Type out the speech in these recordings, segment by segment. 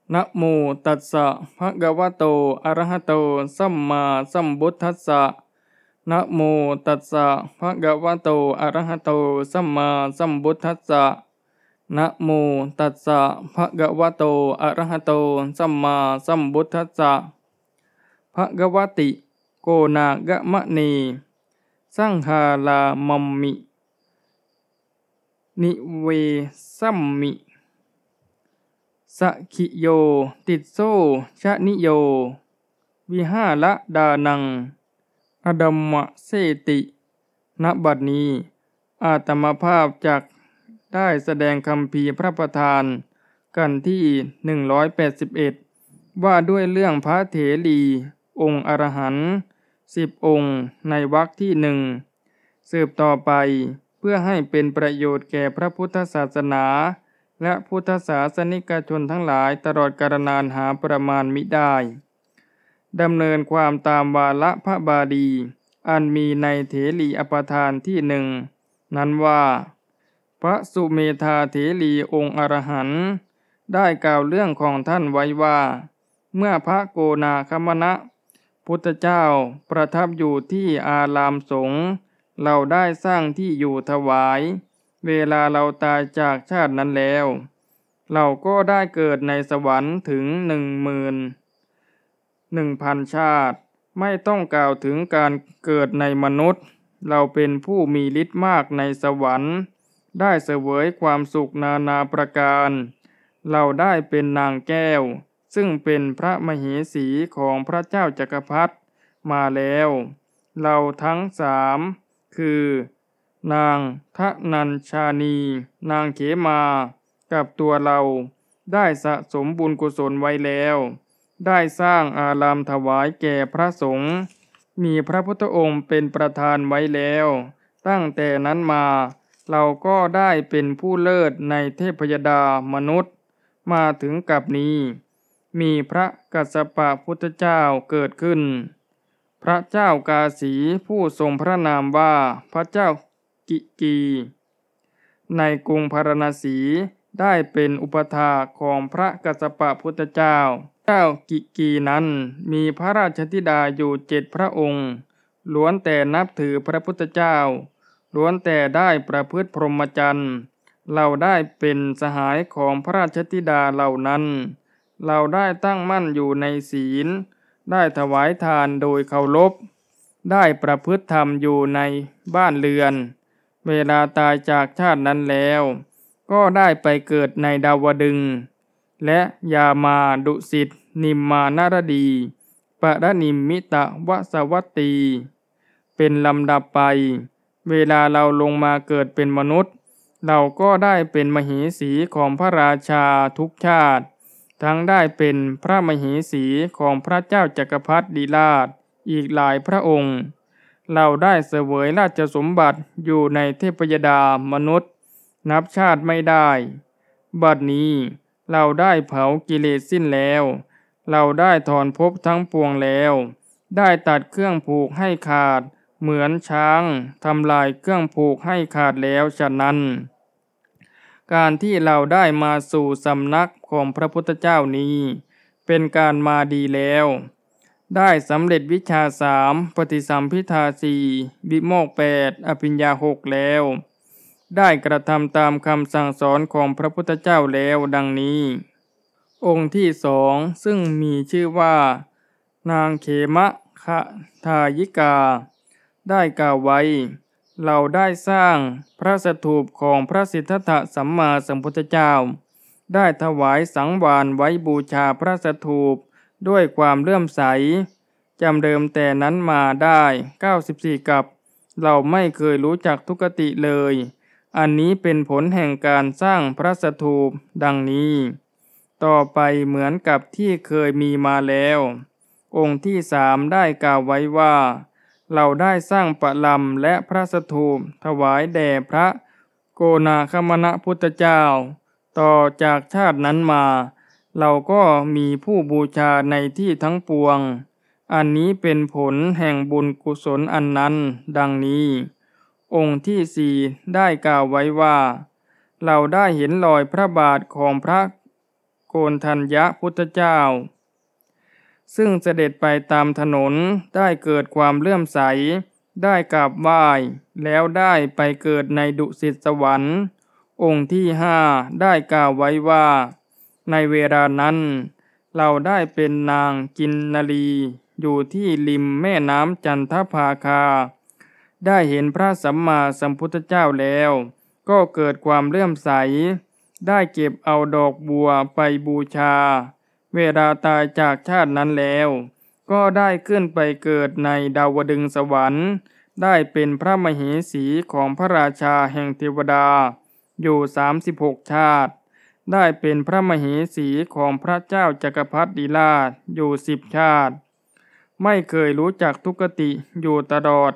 นะโมตัสสะภะคะวะโตอะระหะโตสัมมาสัมพุทธัสสะนะโมตัสสะภะคะวะโตอะระหะโตสัมมาสัมพุทธัสสะนะโมตัสสะภะคะวะโตอะระหะโตสัมมาสัมพุทธัสสะภะคะวะติโกนากะมะเนสังฆาลามัมมินิเวสัมมิสัคคิโยติสโสชะนิโยวิหารดานังอดัมมะเสติณบัดนี้อาตมาภาพจักได้แสดงคัมภีร์พระประธานกันที่181ว่าด้วยเรื่องพระเถรีองค์อรหันต์10องค์ในวรรคที่สืบต่อไปเพื่อให้เป็นประโยชน์แก่พระพุทธศาสนาและพุทธศาสนิกชนทั้งหลายตลอดกาลนานหาประมาณมิได้ดำเนินความตามวาระพระบาลีอันมีในเถรีอปทานที่นั้นว่าพระสุเมธาเถรีองค์อรหันต์ได้กล่าวเรื่องของท่านไว้ว่าเมื่อพระโกนาคมณะพุทธเจ้าประทับอยู่ที่อารามสงฆ์เราได้สร้างที่อยู่ถวายเวลาเราตายจากชาตินั้นแล้วเราก็ได้เกิดในสวรรค์ถึง11,000 ชาติไม่ต้องกล่าวถึงการเกิดในมนุษย์เราเป็นผู้มีฤทธิ์มากในสวรรค์ได้เสวยความสุขนานาประการเราได้เป็นนางแก้วซึ่งเป็นพระมเหสีของพระเจ้าจักรพรรดิมาแล้วเราทั้ง3คือนางทนัญชานีนางเขมากับตัวเราได้สะสมบุญกุศลไว้แล้วได้สร้างอารามถวายแก่พระสงฆ์มีพระพุทธองค์เป็นประธานไว้แล้วตั้งแต่นั้นมาเราก็ได้เป็นผู้เลิศในเทพยดามนุษย์มาถึงกับนี้มีพระกัสสปะพุทธเจ้าเกิดขึ้นพระเจ้ากาสีผู้ทรงพระนามว่าพระเจ้ากิกีในกรุงพาราณสีได้เป็นอุปถากของพระกัสสปะพุทธเจ้ากิกีนั้นมีพระราชธิดาอยู่7พระองค์ล้วนแต่นับถือพระพุทธเจ้าล้วนแต่ได้ประพฤติพรหมจรรย์เราได้เป็นสหายของพระราชธิดาเหล่านั้นเราได้ตั้งมั่นอยู่ในศีลได้ถวายทานโดยเคารพได้ประพฤติธรรมอยู่ในบ้านเรือนเวลาตายจากชาตินั้นแล้วก็ได้ไปเกิดในดาวดึงส์และยามาดุสิตนิมมานารดีปรนิมมิตวสวัตตีเป็นลำดับไปเวลาเราลงมาเกิดเป็นมนุษย์เราก็ได้เป็นมเหสีของพระราชาทุกชาติทั้งได้เป็นพระมเหสีของพระเจ้าจักรพรรดิราชอีกหลายพระองค์เราได้เสวยราชสมบัติอยู่ในเทพยดามนุษย์นับชาติไม่ได้บัดนี้เราได้เผากิเลสสิ้นแล้วเราได้ถอนภพทั้งปวงแล้วได้ตัดเครื่องผูกให้ขาดเหมือนช้างทำลายเครื่องผูกให้ขาดแล้วฉะนั้นการที่เราได้มาสู่สำนักของพระพุทธเจ้านี้เป็นการมาดีแล้วได้สำเร็จวิชา3ปฏิสัมภิทา4วิโมกข์8อภิญญา6แล้วได้กระทำตามคำสั่งสอนของพระพุทธเจ้าแล้วดังนี้องค์ที่2ซึ่งมีชื่อว่านางเขมะคทายิกาได้กล่าวไว้เราได้สร้างพระสถูปของพระสิทธัตถะสัมมาสัมพุทธเจ้าได้ถวายสังวาลไว้บูชาพระสถูปด้วยความเลื่อมใสจำเดิมแต่นั้นมาได้94กับเราไม่เคยรู้จักทุกขติเลยอันนี้เป็นผลแห่งการสร้างพระสถูปดังนี้ต่อไปเหมือนกับที่เคยมีมาแล้วองค์ที่3ได้กล่าวไว้ว่าเราได้สร้างปลำและพระสถูปถวายแด่พระโกนาคมณพุทธเจ้าต่อจากชาตินั้นมาเราก็มีผู้บูชาในที่ทั้งปวงอันนี้เป็นผลแห่งบุญกุศลอันนั้นดังนี้องค์ที่4ได้กล่าวไว้ว่าเราได้เห็นรอยพระบาทของพระโกณฑัญญพุทธเจ้าซึ่งเสด็จไปตามถนนได้เกิดความเลื่อมใสได้กราบไหว้แล้วได้ไปเกิดในดุสิตสวรรค์องค์ที่5ได้กล่าวไว้ว่าในเวลานั้นเราได้เป็นนางกินนรีอยู่ที่ริมแม่น้ำจันทภาคาได้เห็นพระสัมมาสัมพุทธเจ้าแล้วก็เกิดความเลื่อมใสได้เก็บเอาดอกบัวไปบูชาเวลาตายจากชาตินั้นแล้วก็ได้ขึ้นไปเกิดในดาวดึงสวรรค์ได้เป็นพระมเหสีของพระราชาแห่งเทวดาอยู่36ชาติได้เป็นพระมเหสีของพระเจ้าจักรพรรดิราชอยู่10ชาติไม่เคยรู้จักทุกขติอยู่ตลอด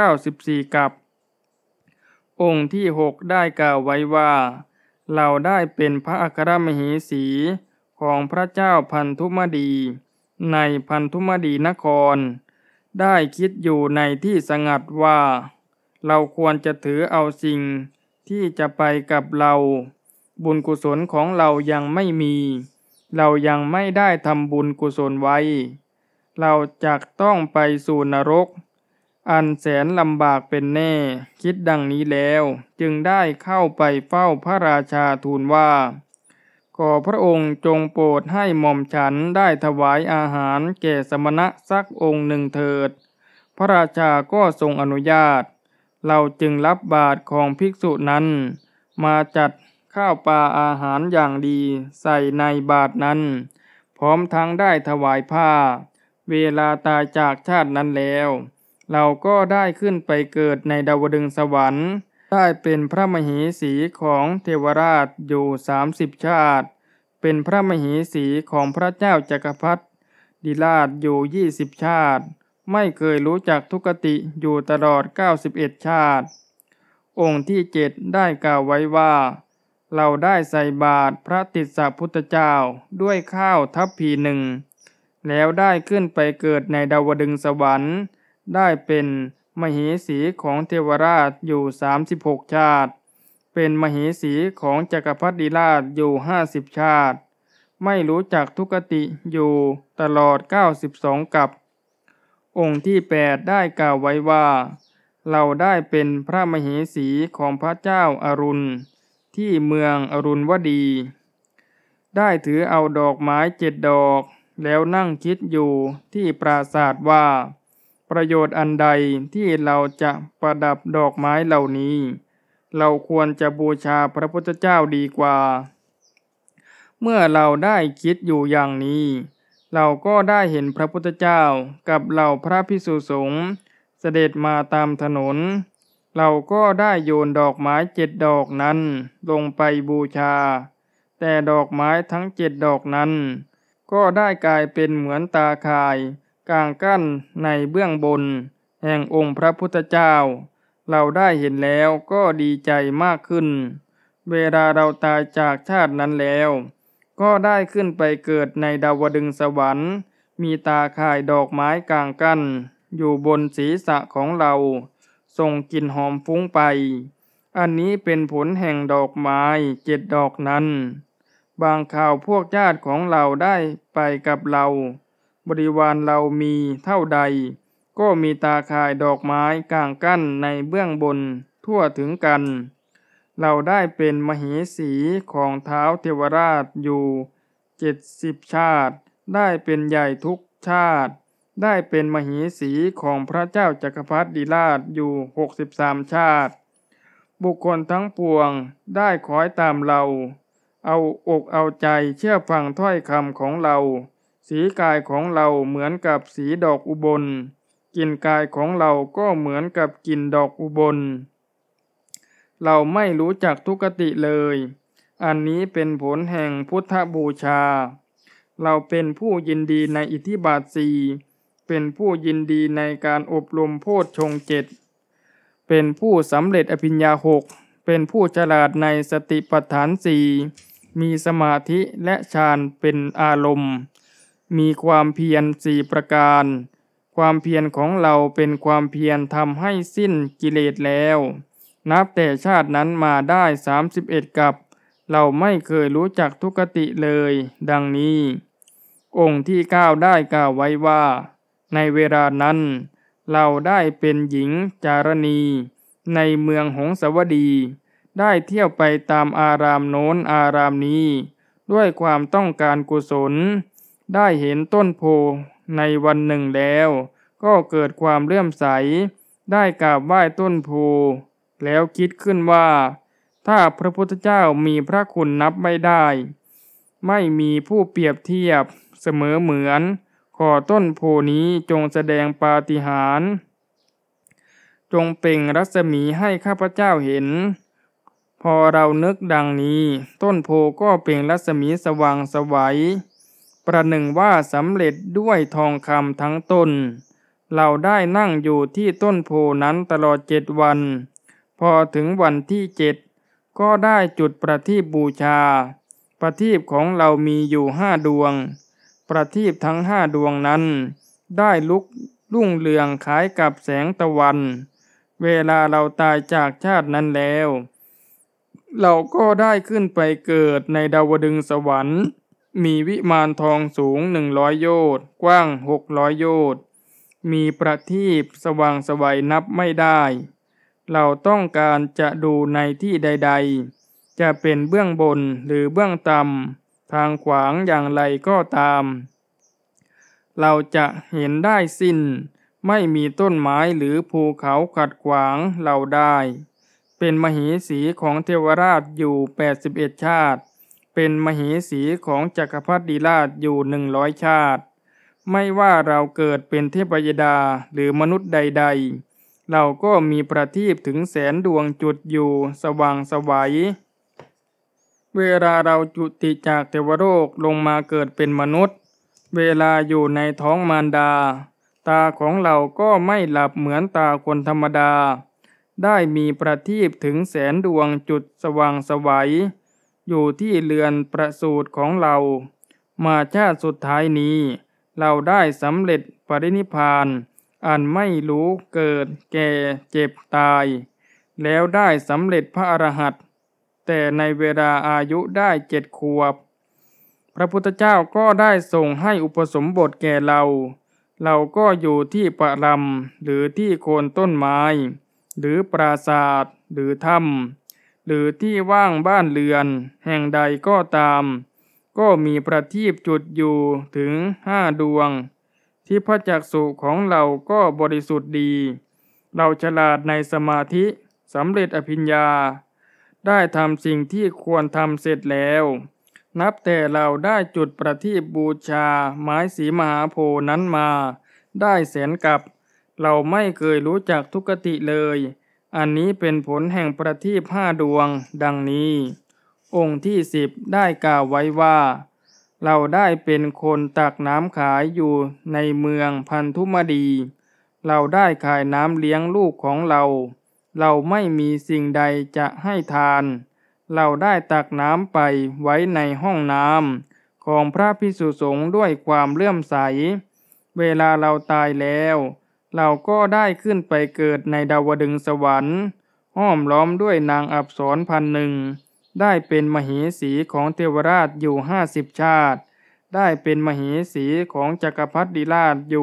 94กัปองค์ที่6ได้กล่าวไว้ว่าเราได้เป็นพระอัครมเหสีของพระเจ้าพันธุมดีในพันธุมดีนครได้คิดอยู่ในที่สงัดว่าเราควรจะถือเอาสิ่งที่จะไปกับเราบุญกุศลของเรายังไม่มีเรายังไม่ได้ทำบุญกุศลไว้เราจักต้องไปสู่นรกอันแสนลำบากเป็นแน่คิดดังนี้แล้วจึงได้เข้าไปเฝ้าพระราชาทูลว่าขอพระองค์จงโปรดให้หม่อมฉันได้ถวายอาหารแก่สมณะสักองค์หนึ่งเถิดพระราชาก็ทรงอนุญาตเราจึงรับบาตรของภิกษุนั้นมาจัดข้าวปลาอาหารอย่างดีใส่ในบาตรนั้นพร้อมทั้งได้ถวายผ้าเวลาตายจากชาตินั้นแล้วเราก็ได้ขึ้นไปเกิดในดาวดึงสวรรค์ได้เป็นพระมเหสีของเทวราชอยู่30ชาติเป็นพระมเหสีของพระเจ้าจักรพรรดิราชอยู่20ชาติไม่เคยรู้จักทุกขติอยู่ตลอด91ชาติองค์ที่7ได้กล่าวไว้ว่าเราได้ใส่บาตรพระติสสะพุทธเจ้าด้วยข้าวทัพพีหนึ่งแล้วได้ขึ้นไปเกิดในดาวดึงสวรรค์ได้เป็นมเหสีของเทวราชอยู่36ชาติเป็นมเหสีของจักรพรรดิราชอยู่50ชาติไม่รู้จักทุกขติอยู่ตลอด92กัปองค์ที่8ได้กล่าวไว้ว่าเราได้เป็นพระมเหสีของพระเจ้าอรุณที่เมืองอรุณวดีได้ถือเอาดอกไม้7ดอกแล้วนั่งคิดอยู่ที่ปราสาทว่าประโยชน์อันใดที่เราจะประดับดอกไม้เหล่านี้เราควรจะบูชาพระพุทธเจ้าดีกว่าเมื่อเราได้คิดอยู่อย่างนี้เราก็ได้เห็นพระพุทธเจ้ากับเหล่าพระภิกษุสงฆ์เสด็จมาตามถนนเราก็ได้โยนดอกไม้7ดอกนั้นลงไปบูชาแต่ดอกไม้ทั้ง7ดอกนั้นก็ได้กลายเป็นเหมือนตาข่ายกางกั้นในเบื้องบนแห่งองค์พระพุทธเจ้าเราได้เห็นแล้วก็ดีใจมากขึ้นเวลาเราตายจากชาตินั้นแล้วก็ได้ขึ้นไปเกิดในดาวดึงสวรรค์มีตาข่ายดอกไม้กางกั้นอยู่บนศีรษะของเราส่งกลิ่นหอมฟุ้งไปอันนี้เป็นผลแห่งดอกไม้7ดอกนั้นบางคราวพวกญาติของเราได้ไปกับเราบริวารเรามีเท่าใดก็มีตาข่ายดอกไม้กางกั้นในเบื้องบนทั่วถึงกันเราได้เป็นมเหสีของท้าวเทวราชอยู่70ชาติได้เป็นใหญ่ทุกชาติได้เป็นมเหสีของพระเจ้าจักรพรรดิราชอยู่63ชาติบุคคลทั้งปวงได้คอยตามเราเอาอกเอาใจเชื่อฟังถ้อยคำของเราสีกายของเราเหมือนกับสีดอกอุบลกลิ่นกายของเราก็เหมือนกับกลิ่นดอกอุบลเราไม่รู้จักทุกขติเลยอันนี้เป็นผลแห่งพุทธบูชาเราเป็นผู้ยินดีในอิทธิบาท4เป็นผู้ยินดีในการอบรมโพชฌงค์7เป็นผู้สำเร็จอภิญญา6เป็นผู้ฉลาดในสติปัฏฐาน4มีสมาธิและฌานเป็นอารมณ์มีความเพียร4ประการความเพียรของเราเป็นความเพียรทำให้สิ้นกิเลสแล้วนับแต่ชาตินั้นมาได้31กัปเราไม่เคยรู้จักทุกขติเลย ดังนี้องค์ที่9ได้กล่าวไว้ว่าในเวลานั้นเราได้เป็นหญิงจารณีในเมืองหงสาวดีได้เที่ยวไปตามอารามโน้นอารามนี้ด้วยความต้องการกุศลได้เห็นต้นโพในวันหนึ่งแล้วก็เกิดความเลื่อมใสได้กราบไหว้ต้นโพแล้วคิดขึ้นว่าถ้าพระพุทธเจ้ามีพระคุณนับไม่ได้ไม่มีผู้เปรียบเทียบเสมอเหมือนขอต้นโพนี้จงแสดงปาฏิหาริย์จงเปล่งรัศมีให้ข้าพเจ้าเห็นพอเรานึกดังนี้ต้นโพก็เปล่งรัศมีสว่างไสวประหนึ่งว่าสำเร็จด้วยทองคำทั้งต้นเราได้นั่งอยู่ที่ต้นโพนั้นตลอด7 วันพอถึงวันที่7ก็ได้จุดประทีปบูชาประทีปของเรามีอยู่5 ดวงประทีปทั้ง5 ดวงนั้นได้ลุกรุ่งเรืองคล้ายกับแสงตะวันเวลาเราตายจากชาตินั้นแล้วเราก็ได้ขึ้นไปเกิดในดาวดึงสวรรค์มีวิมานทองสูง100 โยชน์กว้าง600 โยชน์มีประทีปสว่างไสวนับไม่ได้เราต้องการจะดูในที่ใดๆจะเป็นเบื้องบนหรือเบื้องต่ำทางขวางอย่างไรก็ตามเราจะเห็นได้สิ้นไม่มีต้นไม้หรือภูเขาขัดขวางเราได้เป็นมเหสีของเทวราชอยู่81 ชาติเป็นมเหสีของจักรพรรดิราชอยู่100 ชาติไม่ว่าเราเกิดเป็นเทพยดาหรือมนุษย์ใดๆเราก็มีประทีปถึง100,000 ดวงจุดอยู่สว่างไสวเวลาเราจุติจากเทวโลกลงมาเกิดเป็นมนุษย์เวลาอยู่ในท้องมารดาตาของเราก็ไม่หลับเหมือนตาคนธรรมดาได้มีประทีปถึง100,000 ดวงจุดสว่างไสวอยู่ที่เรือนประสูติของเรามาชาติสุดท้ายนี้เราได้สำเร็จปรินิพพานอันไม่รู้เกิดแก่เจ็บตายแล้วได้สำเร็จพระอรหันต์แต่ในเวลาอายุได้7 ขวบพระพุทธเจ้าก็ได้ส่งให้อุปสมบทแก่เราก็อยู่ที่ปรำหรือที่โคนต้นไม้หรือปราสาทหรือถ้ำหรือที่ว่างบ้านเรือนแห่งใดก็ตามก็มีประทีปจุดอยู่ถึง5 ดวงที่พระจักษุของเราก็บริสุทธิ์ดีเราฉลาดในสมาธิสำเร็จอภิญญาได้ทำสิ่งที่ควรทำเสร็จแล้วนับแต่เราได้จุดประทีปบูชาไม้สีมหาโพธิ์นั้นมาได้100,000 กับเราไม่เคยรู้จักทุกขติเลยอันนี้เป็นผลแห่งประทีป5 ดวงดังนี้องค์ที่10ได้กล่าวไว้ว่าเราได้เป็นคนตักน้ำขายอยู่ในเมืองพันธุมดีเราได้ขายน้ำเลี้ยงลูกของเราไม่มีสิ่งใดจะให้ทานเราได้ตักน้ำไปไว้ในห้องน้ำของพระภิกษุสงฆ์ด้วยความเลื่อมใสเวลาเราตายแล้วเราก็ได้ขึ้นไปเกิดในดาวดึงสวรรค์ห้อมล้อมด้วยนางอัปสร1,000ได้เป็นมเหสีของเทวราชอยู่50 ชาติได้เป็นมเหสีของจักรพรรดิราชอยู่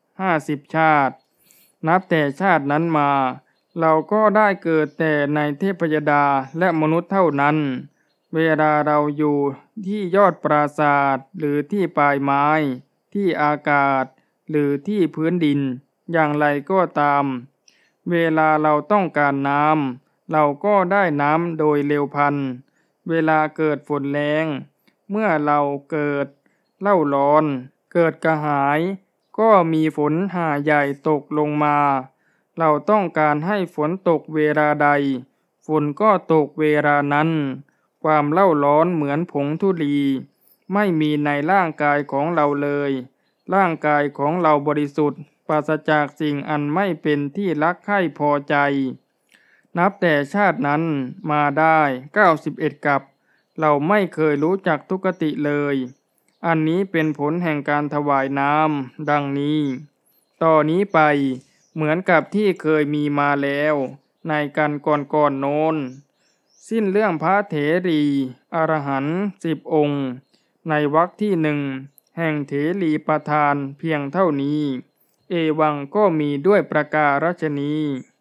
50 ชาตินับแต่ชาตินั้นมาเราก็ได้เกิดแต่ในเทพยดาและมนุษย์เท่านั้นเวลาเราอยู่ที่ยอดปราสาทหรือที่ปลายไม้ที่อากาศหรือที่พื้นดินอย่างไรก็ตามเวลาเราต้องการน้ำเราก็ได้น้ำโดยเร็วพลันเวลาเกิดฝนแล้งเมื่อเราเกิดเล่าร้อนเกิดกระหายก็มีฝนหาใหญ่ตกลงมาเราต้องการให้ฝนตกเวลาใดฝนก็ตกเวลานั้นความเล่าร้อนเหมือนผงธุลีไม่มีในร่างกายของเราเลยร่างกายของเราบริสุทธิ์ปราศจากสิ่งอันไม่เป็นที่รักใคร่พอใจนับแต่ชาตินั้นมาได้91 กับเราไม่เคยรู้จักทุกขติเลยอันนี้เป็นผลแห่งการถวายน้ำดังนี้ต่อนนี้ไปเหมือนกับที่เคยมีมาแล้วในกันก่อนโน้นสิ้นเรื่องพระเถรีอรหันต์10 องค์ในวรรคที่หนึ่งแห่งเถรีประธานเพียงเท่านี้เอวังก็มีด้วยประการฉนี้